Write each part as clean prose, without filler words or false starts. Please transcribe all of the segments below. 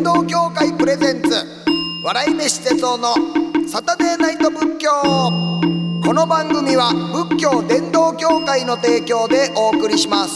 道協会プレゼンツ笑い飯哲夫のサタデーナイト仏教。この番組は仏教伝道協会の提供でお送りします。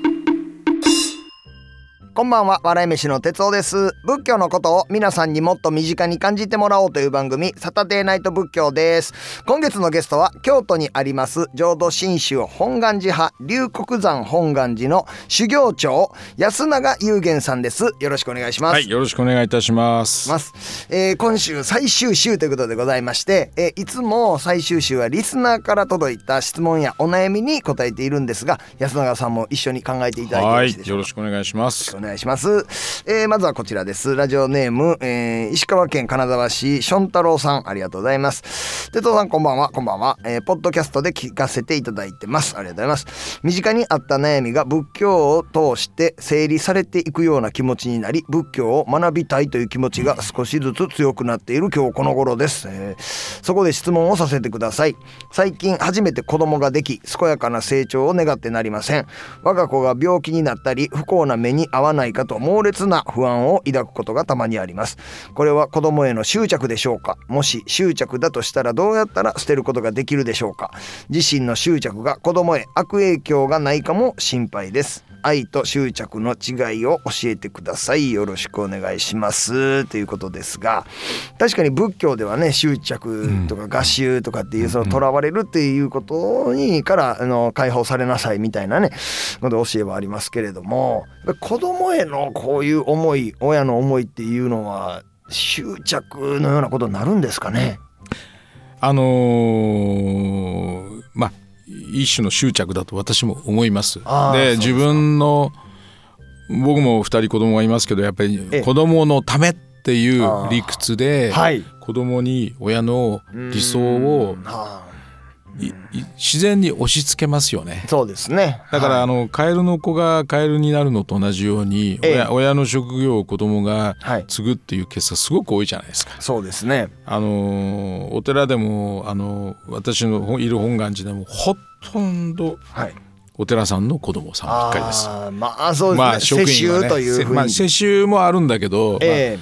こんばんは、笑い飯の哲夫です。仏教のことを皆さんにもっと身近に感じてもらおうという番組、サタデーナイト仏教です。今月のゲストは京都にあります浄土真宗本願寺派龍谷山本願寺の修行長安永雄玄さんです。よろしくお願いします。 はい、よろしくお願いいたします。 今週最終週ということでございまして、いつも最終週はリスナーから届いた質問やお悩みに答えているんですが、安永さんも一緒に考えていただいてよろしいでしょうか。 はい、よろしくお願いします。 お願いします。まずはこちらです。ラジオネーム、石川県金沢市しょん太郎さん、ありがとうございます。哲夫さん、こんばんは。こんばんは。ポッドキャストで聞かせていただいてます。ありがとうございます。身近にあった悩みが仏教を通して整理されていくような気持ちになり、仏教を学びたいという気持ちが少しずつ強くなっている今日この頃です。そこで質問をさせてください。最近初めて子供ができ、健やかな成長を願ってなりません。我が子が病気になったり不幸な目に遭わないかと猛烈な不安を抱くことがたまにあります。これは子供への執着でしょうか。もし執着だとしたらどうやったら捨てることができるでしょうか。自身の執着が子供へ悪影響がないかも心配です。愛と執着の違いを教えてください。よろしくお願いしますということですが、確かに仏教ではね、執着とか我執とかっていうその囚われるっていうことにから解放されなさいみたいなねこと教えはありますけれども、子供へのこういう思い、親の思いっていうのは執着のようなことになるんですかね。 一種の執着だと私も思います。で、自分の僕も2人子供がいますけど、やっぱり子供のためっていう理屈で子供に親の理想を自然に押し付けますよね。 そうですね。 だからカエルの子がカエルになるのと同じように、親の職業を子供が継ぐっていうケースがすごく多いじゃないですか。 そうですね。 お寺でも私のいる本願寺でもほとんどお寺さんの子供さんばっかりです。 そうですね。世襲というふうに、 世襲もあるんだけど、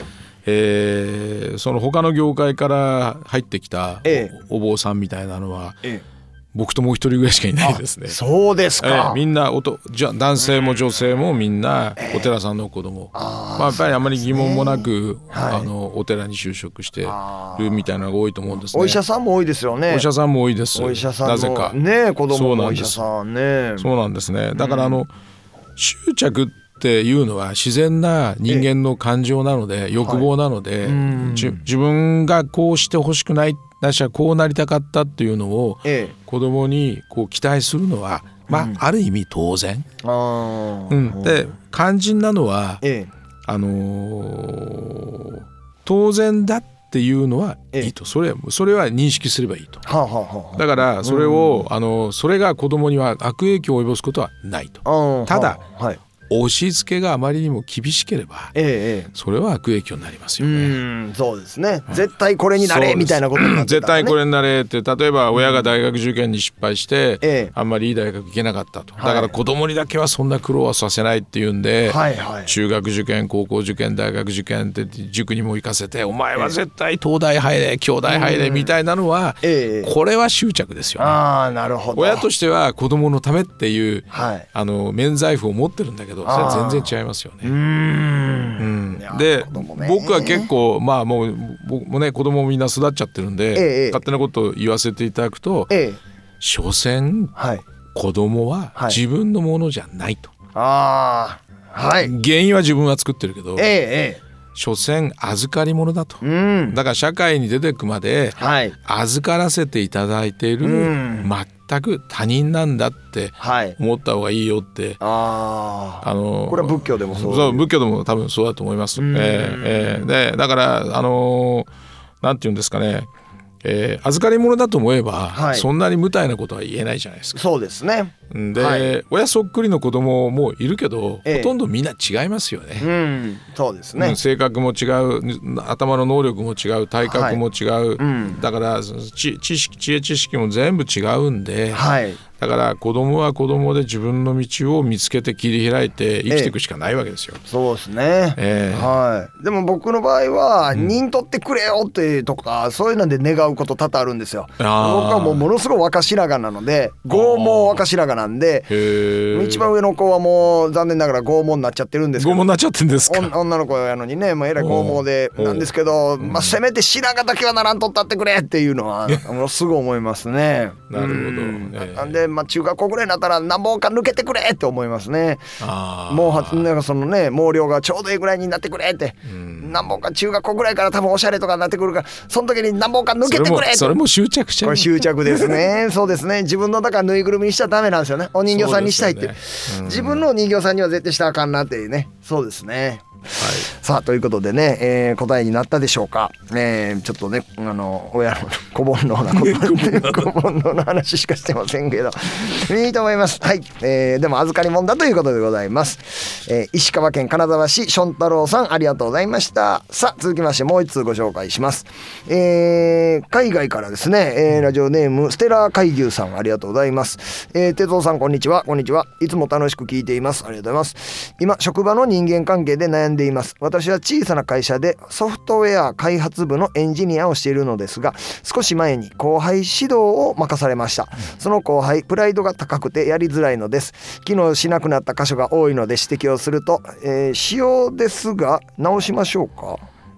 その他の業界から入ってきたお坊さんみたいなのは、僕ともう一人ぐらいしかいないですね。 そうですか。みんな男性も女性もみんなお寺さんの子供、やっぱりあまり疑問もなく、お寺に就職してるみたいなのが多いと思うんですね。 お医者さんも多いですよね。 お医者さんも多いです。 お医者さんもなぜかね、子供のお医者さんね。 そうなんですね。だから執着っていうのは自然な人間の感情なので、欲望なので、自分がこうしてほしくない、なしはこうなりたかったっていうのを子供にこう期待するのは、ある意味当然。で、肝心なのは、当然だっていうのはいいと、それは認識すればいいと。だからそれをそれが子供には悪影響を及ぼすことはないと。ただ押し付けがあまりにも厳しければ、それは悪影響になりますよね。 そうですね。絶対これになれみたいなことになってたらね。 絶対これになれって、例えば親が大学受験に失敗して、あんまりいい大学行けなかったと。だから子供にだけはそんな苦労はさせないっていうんで、中学受験、高校受験、大学受験って塾にも行かせて、お前は絶対東大入れ、京大入れみたいなのは、これは執着ですよね。 なるほど。 親としては子供のためっていう免罪符を持ってるんだけど、それは全然違いますよね。で、僕は結構もう僕もね、子供みんな育っちゃってるんで、勝手なことを言わせていただくと、所詮、子供は自分のものじゃないと。原因は自分は作ってるけど、所詮預かり物だと。だから社会に出てくまで預からせていただいている、全く他人なんだって思った方がいいよって、これは仏教でもそう仏教でも多分そうだと思います。で、だからなんていうんですかね、預かり物だと思えば、そんなに無体なことは言えないじゃないですか。 そうですね。 で、親そっくりの子供もいるけど、ほとんどみんな違いますよね。 そうですね。 性格も違う、頭の能力も違う、体格も違う、だから知恵知識も全部違うんで、 だから子供は子供で自分の道を見つけて切り開いて生きていくしかないわけですよ。 そうですね、はい。でも僕の場合は人取ってくれよってとか、そういうので願うこと多々あるんですよ。僕はものすごい若白髪なので、剛毛若白髪なんで、一番上の子はもう残念ながら剛毛になっちゃってるんですけど。 剛毛になっちゃってるんですか。 女の子やのにね、えらい剛毛でなんですけど、せめて白髪だけはならんとったってくれっていうのはものすごい思いますね。 なるほど、 なんで、中学校ぐらいになったら何本か抜けてくれって思いますね。もうなんかそのね、毛量がちょうどいいぐらいになってくれって、何本か中学校ぐらいから多分おしゃれとかになってくるから、その時に何本か抜けてくれって。 それも執着しちゃう。 これ執着ですね。そうですね。自分のだからぬいぐるみにしちゃダメなんですよね。お人形さんにしたいって、自分のお人形さんには絶対したらあかんなっていうね。そうですね。はい、さあということでね、答えになったでしょうか。ちょっとね、親の子煩悩なこと子煩悩の話しかしてませんけどいいと思います。はい、でも預かり物だということでございます。石川県金沢市ション太郎さん、ありがとうございました。さあ続きましてもう一通ご紹介します。海外からですね、ラジオネームステラ海牛さん、ありがとうございます。哲夫さん、こんにちは。こんにちは。いつも楽しく聞いています。ありがとうございます。今職場の人間関係で悩んでいます。私は小さな会社でソフトウェア開発部のエンジニアをしているのですが、少し前に後輩指導を任されました。その後輩プライドが高くてやりづらいのです。機能しなくなった箇所が多いので指摘をすると、仕様ですが直しましょうか。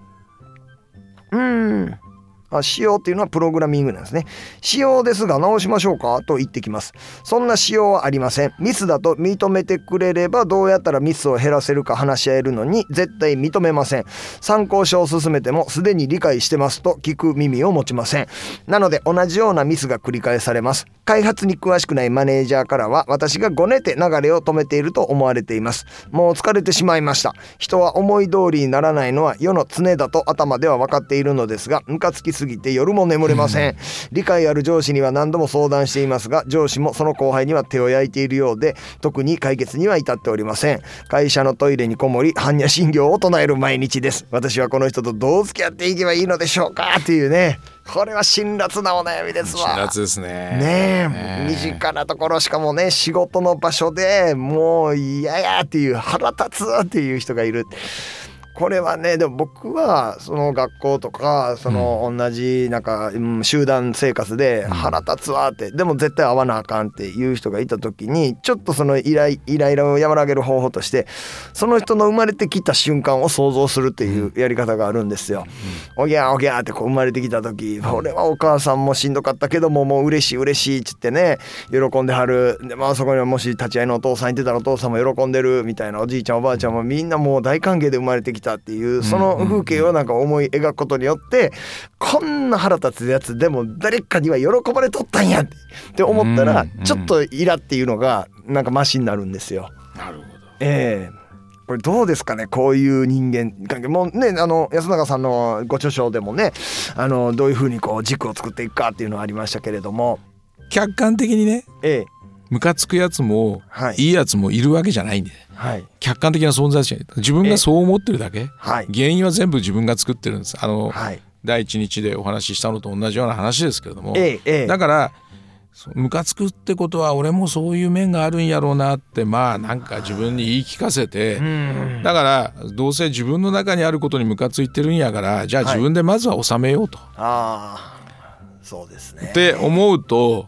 仕様っていうのはプログラミングなんですね。仕様ですが直しましょうかと言ってきます。そんな仕様はありません。ミスだと認めてくれればどうやったらミスを減らせるか話し合えるのに絶対認めません。参考書を進めてもすでに理解してますと聞く耳を持ちません。なので同じようなミスが繰り返されます。開発に詳しくないマネージャーからは私がごねて流れを止めていると思われています。もう疲れてしまいました。人は思い通りにならないのは世の常だと頭では分かっているのですが、ムカつきすぎて夜も眠れません。理解ある上司には何度も相談していますが、上司もその後輩には手を焼いているようで特に解決には至っておりません。会社のトイレにこもり般若心経を唱える毎日です。私はこの人とどう付き合っていけばいいのでしょうかっていうね、これは辛辣なお悩みですわ。 辛辣ですね。 ねえ、身近なところ、しかもね仕事の場所でもう嫌やっていう、腹立つっていう人がいる。これはね、でも僕はその学校とかその同じなんか集団生活で腹立つわって、でも絶対会わなあかんっていう人がいた時に、ちょっとそのイライラを和らげる方法として、その人の生まれてきた瞬間を想像するっていうやり方があるんですよ。おぎゃーおぎゃーってこう生まれてきた時、俺はお母さんもしんどかったけどももう嬉しい嬉しいっつってね喜んではる。でそこにはもし立ち会いのお父さんいてたらお父さんも喜んでるみたいな、おじいちゃんおばあちゃんもみんなもう大歓迎で生まれてきたっていう、その風景をなんか思い描くことによって、こんな腹立つやつでも誰かには喜ばれとったんやって思ったら、ちょっとイラっていうのがなんかマシになるんですよ。 なるほど。 これどうですかね、こういう人間関係もね、安永さんのご著書でもね、どういう風にこう軸を作っていくかっていうのはありましたけれども、 客観的にね、ムカつくやつも、いいやつもいるわけじゃないんで、客観的な存在じゃない、自分がそう思ってるだけ、原因は全部自分が作ってるんです。第一日でお話ししたのと同じような話ですけれども、だからムカつくってことは俺もそういう面があるんやろうなって、なんか自分に言い聞かせて、だからどうせ自分の中にあることにムカついてるんやから、じゃあ自分でまずは収めようと、 そうですねって思うと、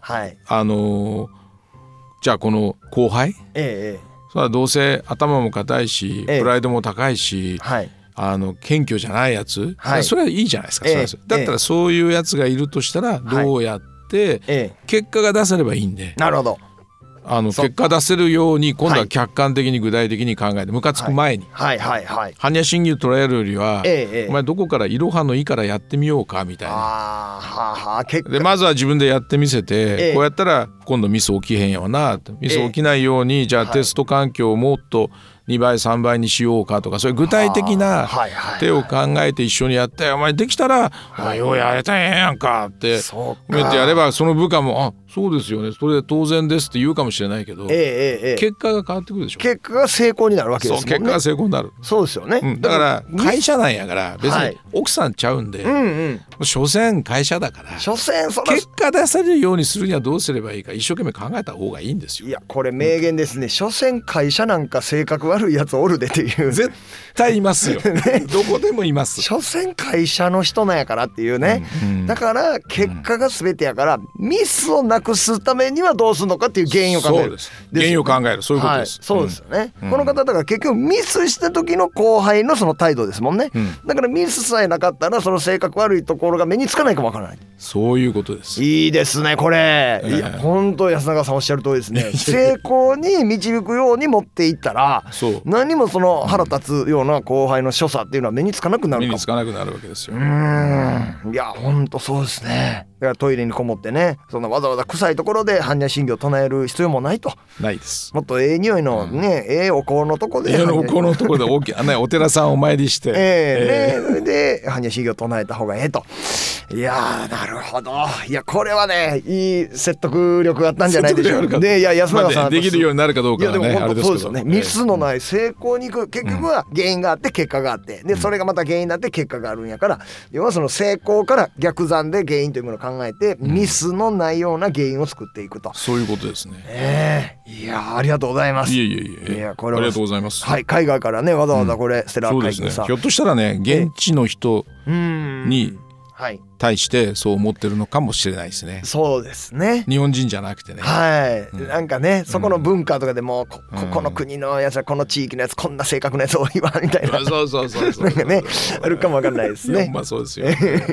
じゃあこの後輩、それはどうせ頭も固いし、プライドも高いし、謙虚じゃないやつ、それはいいじゃないですか。だったらそういうやつがいるとしたらどうやって結果が出せればいいんで、 なるほど、 結果出せるように今度は客観的に具体的に考えて、ムカつく前に般若心経捉えるよりは、お前どこからいろはのいからやってみようかみたいな、でまずは自分でやってみせて、こうやったら今度ミス起きへんよな、ミス起きないようにじゃあテスト環境をもっと 2倍3倍にしようかとか、そういう具体的な手を考えて一緒にやって、お前できたらお前ようやれたらええやんかって言ってやれば、その部下もあそうですよね、それで当然ですって言うかもしれないけど、結果が変わってくるでしょ。 結果が成功になるわけですもんね。 そう、結果が成功になる。 そうですよね、 だから会社なんやから別に奥さんちゃうんで、所詮会社だから、結果出せるようにするにはどうすればいいか一生懸命考えた方がいいんですよ。 いやこれ名言ですね。所詮会社なんか性格悪いやつおるでっていう、 絶対いますよ、ね、どこでもいます。 所詮会社の人なんやからっていうね、だから結果が全てやから、ミスをなくすためにはどうするのかっていう原因を考える。 そうです、原因を考える、そういうことです、 そうですよね、この方だから結局ミスした時の後輩のその態度ですもんね、だからミスさえなかったらその性格悪いところが目につかないかもわからない。 そういうことです。 いいですねこれ、いや本当安永さんおっしゃる通りですね。成功に導くように持っていったら、何もその腹立つような後輩の所作っていうのは目につかなくなるかも。 目につかなくなるわけですよ。 いや本当そうですね。だからトイレにこもってね、そんなわざわざ臭いところで般若心経を唱える必要もないと。 ないです。 もっと匂いのね、お香のとこで、 お香のところで大きなお寺さんお参りして、 で般若心経を唱えた方がええと。いやなるほど。いやこれはねいい説得力があったんじゃないでしょうか。でいや安永さん、 できるようになるかどうかはね、 いやでも本当そうですよね。 あれですけど、 ミスのない成功に行く、結局は原因があって結果があって、でそれがまた原因になって結果があるんやから、要はその成功から逆算で原因というものを考えて、ミスのないような原因を作っていくと、 そういうことですね。 いやありがとうございます。 いやこれはありがとうございます。 はい、海外からねわざわざこれステラ会議さ、 ひょっとしたらね現地の人に対してそう思ってるのかもしれないですね。 そうですね。 日本人じゃなくてね。 なんかね、そこの文化とかでもここの国のやつはこの地域のやつこんな性格のやつ多いわみたいな。 そうなんかねあるかもわかんないですね。 まあそうですよ。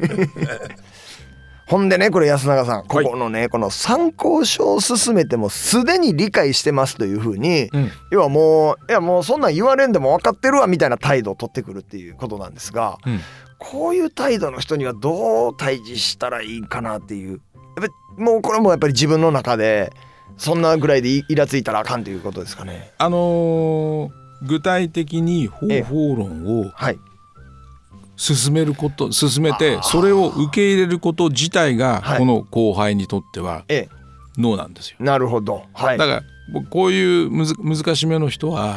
ほんでねこれ安永さん、ここのねこの参考書を進めてもすでに理解してますというふうに、要はもうそんなん言われんでも分かってるわみたいな態度を取ってくるっていうことなんですが、こういう態度の人にはどう対峙したらいいかなっていう、やっぱりもうこれもやっぱり自分の中でそんなぐらいでイラついたらあかんということですかね。 具体的に方法論を進めてそれを受け入れること自体がこの後輩にとってはノーなんですよ。 なるほど、 だからこういう難しめの人は、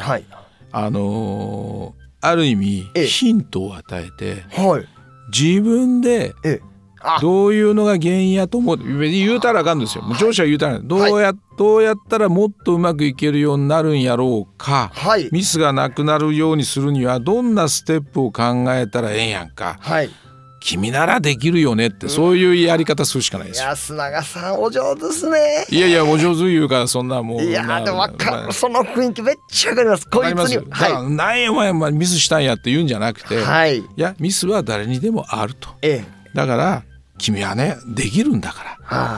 ある意味ヒントを与えて、自分でどういうのが原因やと思う言うたらあかんですよ。上司は言うたらどうやったらもっとうまくいけるようになるんやろうか、ミスがなくなるようにするにはどんなステップを考えたらええんやんか、君ならできるよねって、そういうやり方するしかないですよ。 安永さんお上手ですね。 いやお上手言うからそんなもう、 いやでも分かる、その雰囲気めっちゃ分かります。こいつに何やお前ミスしたんやって言うんじゃなくて、いやミスは誰にでもあると、だから君はねできるんだから、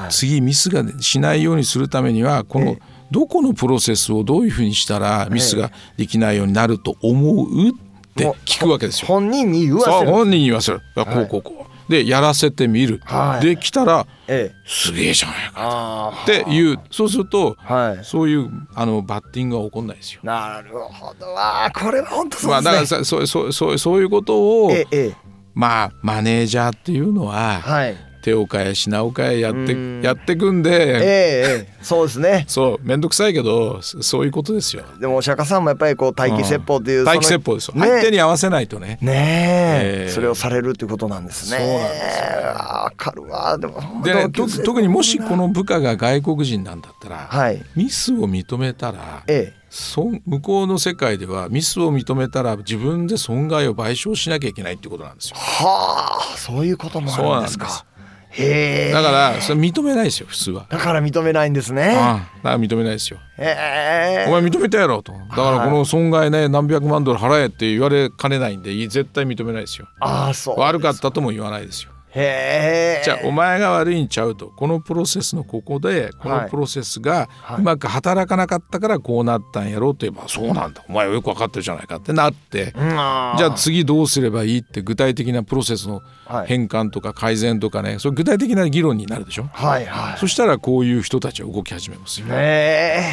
次ミスがしないようにするためにはこのどこのプロセスをどういうふうにしたらミスができないようになると思うって聞くわけですよ。 本人に言わせる。 本人に言わせる。こうでやらせてみる、できたら、すげえじゃないかっていう、そうすると、そういうバッティングは起こんないですよ。 なるほど。これは本当そうですね。 だからそういうことを、マネージャーっていうのは、手を変え品を変えやってくんで、 そうですね。 そうめんどくさいけどそういうことですよ。 でもお釈迦さんもやっぱりこう待機説法っていう、 待機説法ですよ、相手に合わせないとね、 それをされるっていうことなんですね。そうなんですよ。わかるわ。でね、特にもしこの部下が外国人なんだったら、ミスを認めたら、向こうの世界ではミスを認めたら自分で損害を賠償しなきゃいけないっていうことなんですよ。 そういうこともあるんですか。 だからそれ認めないですよ普通は。 だから認めないんですね。 だから認めないですよ。お前認めたやろと。だからこの損害ね何百万ドル払えって言われかねないんで絶対認めないですよ。悪かったとも言わないですよ。じゃあお前が悪いんちゃうと、このプロセスのここでこのプロセスがうまく働かなかったからこうなったんやろうと言えば、そうなんだお前はよく分かってるじゃないかってなって、じゃあ次どうすればいいって具体的なプロセスの変換とか改善とかね、そういう具体的な議論になるでしょ。そしたらこういう人たちは動き始めますよ。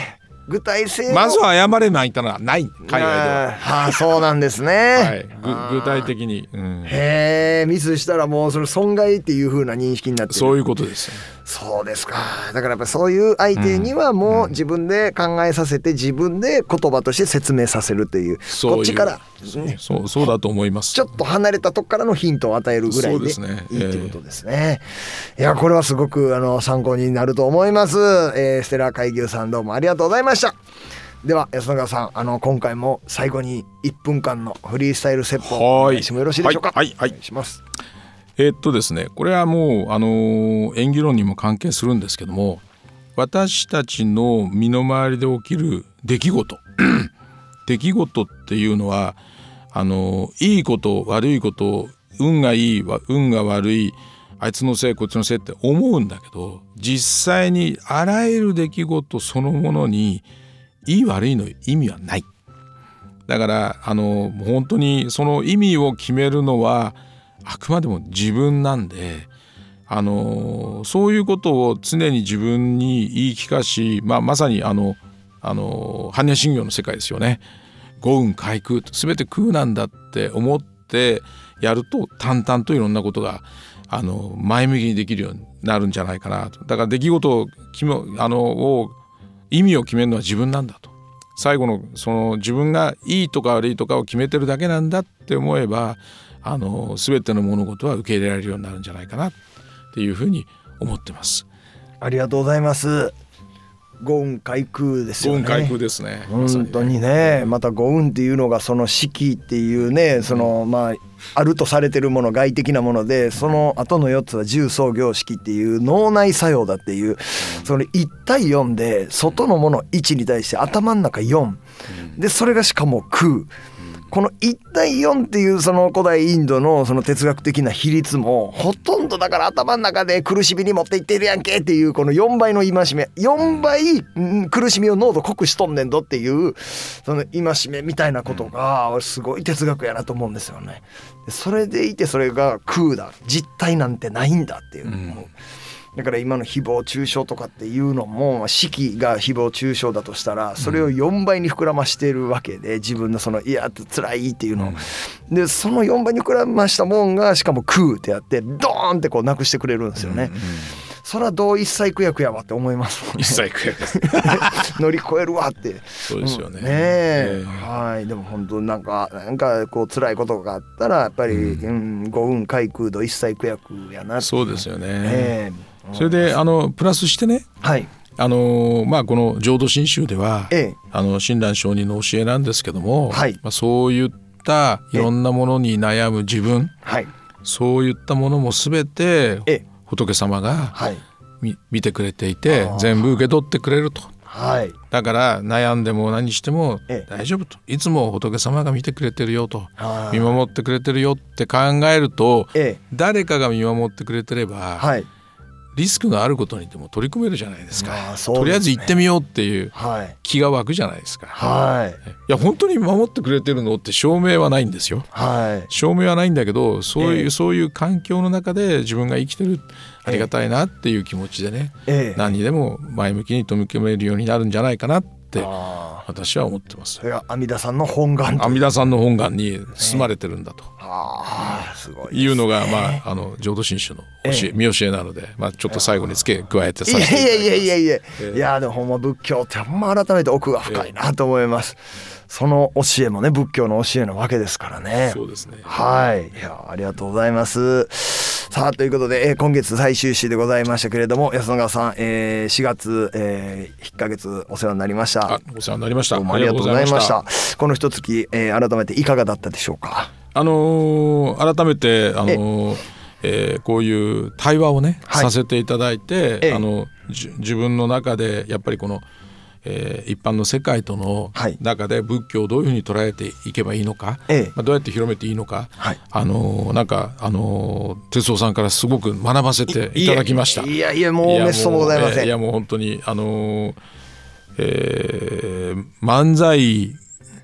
具体性まずは謝れないというのはない海外では。 そうなんですね、 はい、具体的に、 へえ、ミスしたらもうそれ損害っていう風な認識になってる。 そういうことです。 そうですか。だからやっぱりそういう相手にはもう自分で考えさせて、自分で言葉として説明させるという、こっちから、 ね、そうだと思います。 ちょっと離れたとこからのヒントを与えるぐらいでいいってことですね。いや、これはすごく参考になると思います。ステラ海牛さん、どうもありがとうございました。では安永さん、今回も最後に1分間のフリースタイル説法お願いしてもよろしいでしょうか。 はい、お願いします。ですね、これはもう演技論にも関係するんですけども、私たちの身の回りで起きる出来事出来事っていうのは、いいこと悪いこと、運がいい運が悪い、あいつのせいこっちのせいって思うんだけど、実際にあらゆる出来事そのものにいい悪いの意味はない。だから本当にその意味を決めるのはあくまでも自分なんで、そういうことを常に自分に言い聞かし、まさに般若心経の世界ですよね。五運皆空、全て空なんだって思ってやると、淡々といろんなことが前向きにできるようになるんじゃないかなと。だから出来事を意味を決めるのは自分なんだと。最後のその自分がいいとか悪いとかを決めてるだけなんだって思えば、全ての物事は受け入れられるようになるんじゃないかなっていうふうに思ってます。 ありがとうございます。五運皆空ですよね。 五運皆空ですね。 本当にね。また五運っていうのがその四季っていうね、あるとされてるもの、外的なもので、その後の4つは重創業式っていう脳内作用だっていう、その1対4で外のもの1に対して頭の中4で、それがしかも空。この1対4っていうその古代インドのその哲学的な比率もほとんどだから頭の中で苦しみに持っていってるやんけっていう、この4倍の戒め、4倍苦しみを濃度濃くしとんねんどっていうその戒めみたいなことがすごい哲学やなと思うんですよね。それでいてそれが空だ、実体なんてないんだっていう、だから今の誹謗中傷とかっていうのも、式が誹謗中傷だとしたらそれを4倍に膨らましてるわけで、自分のそのいや辛いっていうのを、でその4倍に膨らましたもんがしかも空ってやってドーンってこうなくしてくれるんですよね。そらどう一切苦役やわって思いますもんね。 一切苦役です乗り越えるわって。 そうですよね。 はい。でも本当なんかこう辛いことがあったらやっぱり、五運皆空度一切苦役やなって。 そうですよね。それでプラスしてね、この浄土真宗では、親鸞上人の教えなんですけども、そういったいろんなものに悩む自分、そういったものも全て仏様が見てくれていて、全部受け取ってくれると。だから悩んでも何しても大丈夫と、いつも仏様が見てくれてるよと、見守ってくれてるよって考えると、誰かが見守ってくれてれば、リスクがあることにでも取り組めるじゃないですか。とりあえず行ってみようっていう気が湧くじゃないですか。いや本当に守ってくれてるのって証明はないんですよ。証明はないんだけど、そういう環境の中で自分が生きてる、ありがたいなっていう気持ちでね、何にでも前向きに取り組めるようになるんじゃないかなって私は思ってます。 それが阿弥陀さんの本願、 阿弥陀さんの本願に包まれてるんだと、 すごいいうのが、浄土真宗の見教えなので、ちょっと最後に付け加えてさせていただきます。 いやでもほんま仏教ってほんま改めて奥が深いなと思います。その教えもね仏教の教えなわけですからね。 そうですね。 いやありがとうございます。さあということで、今月最終週でございましたけれども、安永さん、4月、1ヶ月お世話になりました。 お世話になりました。 どうもありがとうございました。この一月、改めていかがだったでしょうか。 改めてこういう対話をね、させていただいて、自分の中でやっぱりこの一般の世界との中で仏教をどういうふうに捉えていけばいいのか、どうやって広めていいのか、なんか哲夫さんからすごく学ばせていただきました。 いやもうめっそうもございません。 いやもう本当に漫才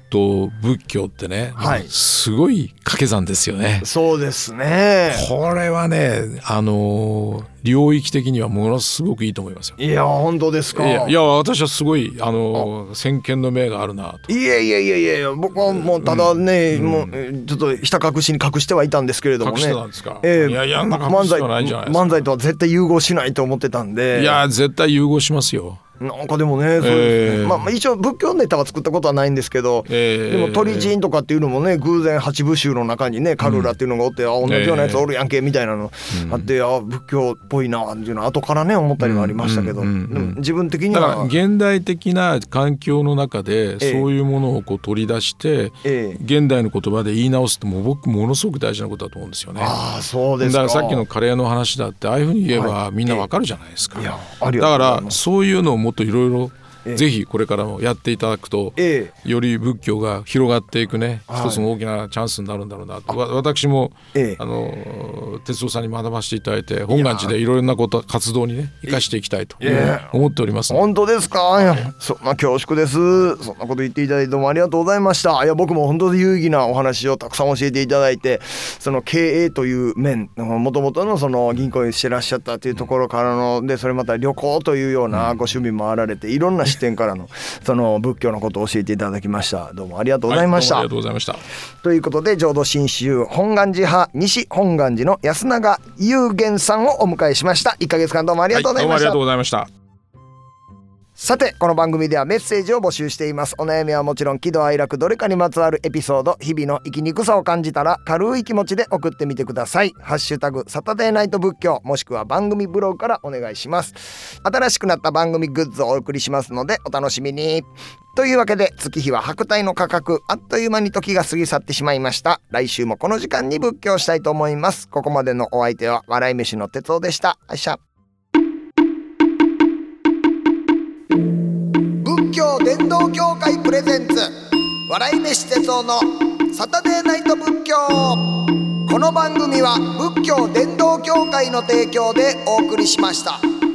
と仏教ってね、はい、すごい掛け算ですよね。 そうですね。 これはね領域的にはものすごくいいと思いますよ。 いや本当ですか。 いや私はすごい先見の明があるなと。 いや僕はもうただね、もうちょっとひた隠しに隠してはいたんですけれどもね。 隠してたんですか。いや隠してはないじゃないですか。 漫才とは絶対融合しないと思ってたんで。 いや絶対融合しますよ。 なんかでもね、そうですね。まあ一応仏教ネタは作ったことはないんですけど、でも鳥人とかっていうのもね、偶然八部衆の中にねカルラっていうのがおって、同じようなやつおるやんけみたいなのあって、仏教っぽいなっていうのは後からね思ったりもありましたけど、でも自分的にはだから現代的な環境の中でそういうものをこう取り出して、現代の言葉で言い直すって僕ものすごく大事なことだと思うんですよね。 ああそうですか。 だからさっきのカレーの話だってああいうふうに言えばみんなわかるじゃないですか。 だからそういうのをもっといろいろぜひこれからもやっていただくと、より仏教が広がっていくね、一つの大きなチャンスになるんだろうなと、私も、哲夫さんに学ばせていただいて本願寺でいろいろな活動にね生かしていきたいと思っております。 本当ですか。そんな恐縮です。そんなこと言っていただいてどうもありがとうございました。いや僕も本当に有意義なお話をたくさん教えていただいて、その経営という面、もともとのその銀行にしてらっしゃったというところからので、それまた旅行というようなご趣味もあられて、いろんな視点からのその仏教のことを教えていただきました。どうもありがとうございました。 ありがとうございました。 ということで浄土真宗本願寺派西本願寺の安永雄玄さんをお迎えしました。1ヶ月間どうもありがとうございました。 どうもありがとうございました。 さてこの番組ではメッセージを募集しています。お悩みはもちろん喜怒哀楽どれかにまつわるエピソード、日々の生きにくさを感じたら軽い気持ちで送ってみてください。ハッシュタグサタデーナイト仏教もしくは番組ブログからお願いします。新しくなった番組グッズをお送りしますのでお楽しみに。というわけで月日は白帯の価格、あっという間に時が過ぎ去ってしまいました。来週もこの時間に仏教したいと思います。ここまでのお相手は笑い飯の哲夫でした。あいしゃ。仏教伝道協会プレゼンツ笑い飯哲夫のサタデーナイト仏教。この番組は仏教伝道協会の提供でお送りしました。